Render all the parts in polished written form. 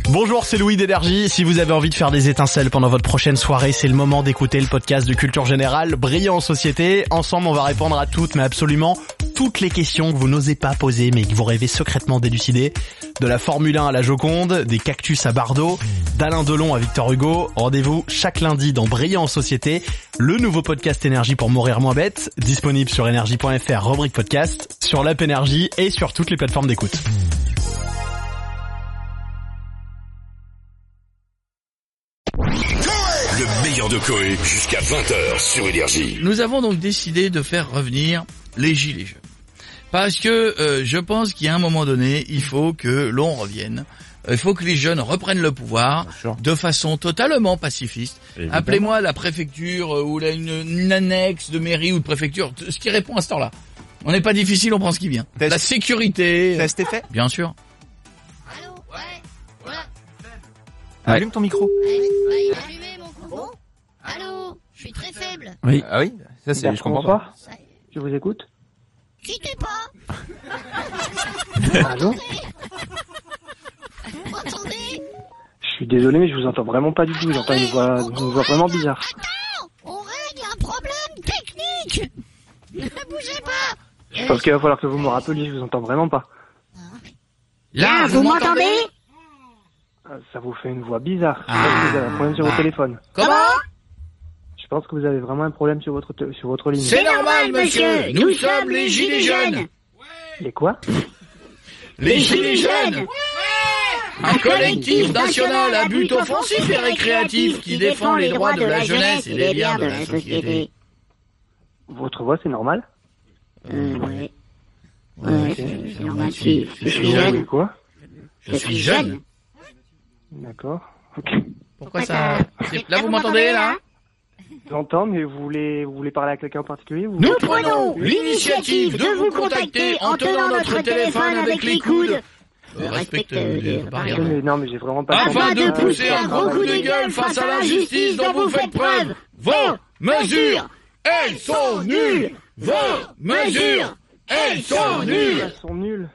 Bonjour, c'est Louis d'Énergie. Si vous avez envie de faire des étincelles pendant votre prochaine soirée, c'est le moment d'écouter le podcast de Culture Générale, Brillant en Société. Ensemble, on va répondre à toutes, mais absolument toutes les questions que vous n'osez pas poser, mais que vous rêvez secrètement d'élucider. De la Formule 1 à la Joconde, des cactus à Bardot, d'Alain Delon à Victor Hugo. Rendez-vous chaque lundi dans Brillant en Société, le nouveau podcast Énergie pour mourir moins bête, disponible sur énergie.fr, rubrique podcast, sur l'app Énergie et sur toutes les plateformes d'écoute. Le meilleur de Coé jusqu'à 20h sur Énergie. Nous avons donc décidé de faire revenir les gilets jaunes. Parce que je pense qu'il y a un moment donné, il faut que l'on revienne. Il faut que les jeunes reprennent le pouvoir de façon totalement pacifiste. Évidemment. Appelez-moi la préfecture ou une annexe de mairie ou de préfecture, ce qui répond à ce temps-là. On n'est pas difficile, on prend ce qui vient. La sécurité. Test est fait ? Bien sûr. Allô, ouais, voilà. Allume ton micro. Ouais, allumez mon coucou. Allô, je suis très faible. Oui. Ah oui, ça c'est, je comprends pas. Je vous écoute. Quittez pas. Allô? Vous m'entendez? Je suis désolé, mais je vous entends vraiment pas du tout. J'entends une voix vraiment bizarre. Attends, on règle un problème technique. Ne bougez pas. Je pense qu'il va falloir que vous me rappeliez, je vous entends vraiment pas. Là, vous m'entendez? Ça vous fait une voix bizarre. Je pense que vous avez un problème sur votre téléphone. Comment? Je pense que vous avez vraiment un problème sur votre ligne. C'est normal, monsieur. Nous sommes les gilets jaunes. Les quoi? Les gilets jaunes. Un collectif national à but offensif et récréatif qui défend les droits de la jeunesse et les biens de la société. Votre voix, c'est normal? Ouais. Ok. C'est normal. Je suis jeune. Quoi? Je suis jeune. D'accord. Ok. Pourquoi ça? Là, vous m'entendez, là? J'entends, mais vous voulez parler à quelqu'un en particulier ou... Nous prenons l'initiative de vous contacter en tenant notre téléphone avec les coudes. Respecte les barrières. Non, mais j'ai vraiment pas... Afin de pousser un gros coup de gueule face à l'injustice dont vous faites preuve. Vos mesures, elles sont nulles. Vos mesures, elles sont nulles. Elles sont nulles.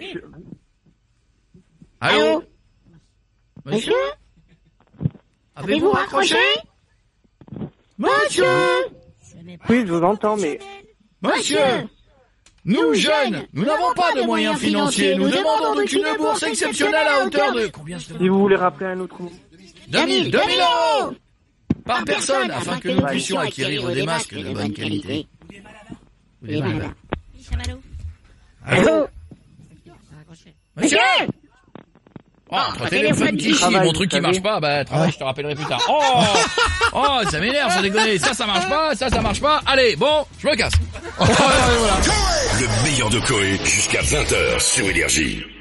Allô? Monsieur? Avez-vous raccroché? Monsieur! Oui, je vous entends, mais... Monsieur! Nous, jeunes, nous n'avons pas de moyens financiers. Nous demandons donc une bourse exceptionnelle à hauteur de... Combien? Si vous voulez rappeler un autre mot... 2000 euros! Par personne, afin que nous puissions acquérir des masques de bonne qualité. Ou des balles. Allô? Monsieur! Oh, entre téléphone qui chie, mon truc qui marche pas, bah, travail, je te rappellerai plus tard. Oh, ça m'énerve, sans déconner. Ça marche pas, ça marche pas. Allez, bon, je me casse. Voilà. Le meilleur de Coé jusqu'à 20h sur Énergie.